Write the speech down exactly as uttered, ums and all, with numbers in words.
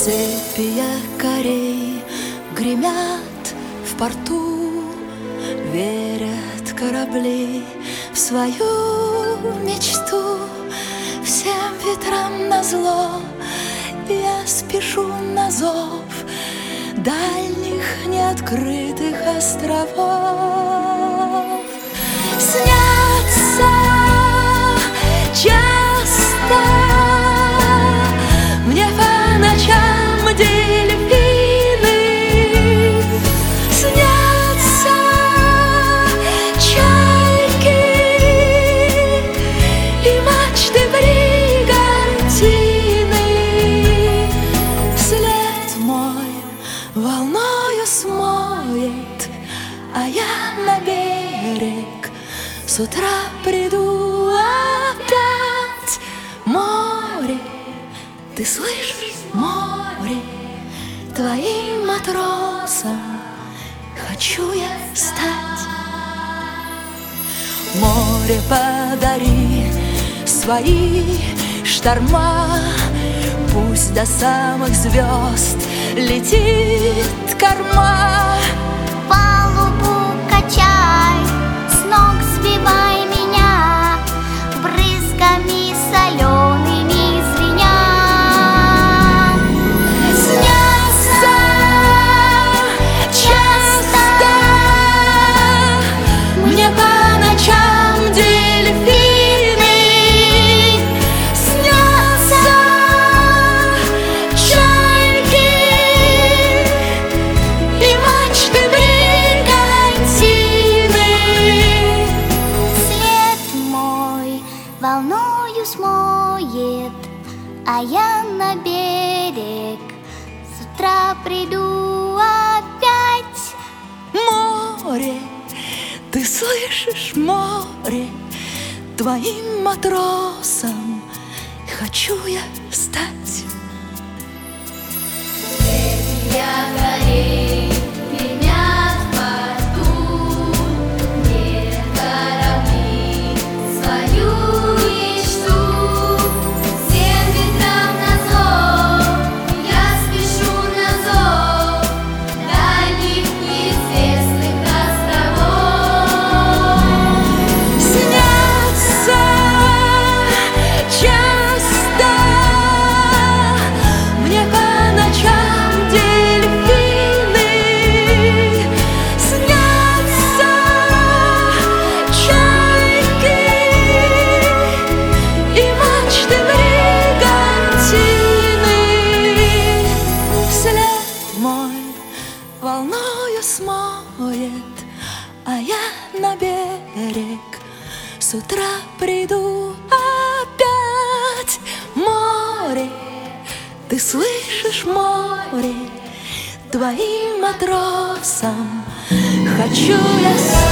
Цепи якорей гремят в порту, верят корабли в свою мечту. Всем ветрам назло я спешу на зов дальних неоткрытых островов. Снятся часто мне по ночам дельфины, снятся чайки и мачты бригантины. След мой волною смоет, а я на берег с утра приду опять. Море, ты слышишь, море, твоим матросом хочу я стать. Море, подари свои шторма, пусть до самых звезд летит корма. Палубу качай, с ног сбивай меня, брызгами солеными звеня. Снятся часто мне по ночам дельфины, снятся чайки и мачты бригантины. След мой волною смоет, а я на берег с утра приду опять. Море, ты слышишь, море, твоим матросом хочу я стать. Якорей гремят в порту, где корабли свою мечту. Всем ветрам назло я спешу на зов дальних неизвестных островов. Снятся часто мне по ночам дельфины, снятся чайки и мачты бригантины. След мой волною смоет, а я на берег с утра приду опять. Море, ты слышишь, море, твоим матросом хочу я стать.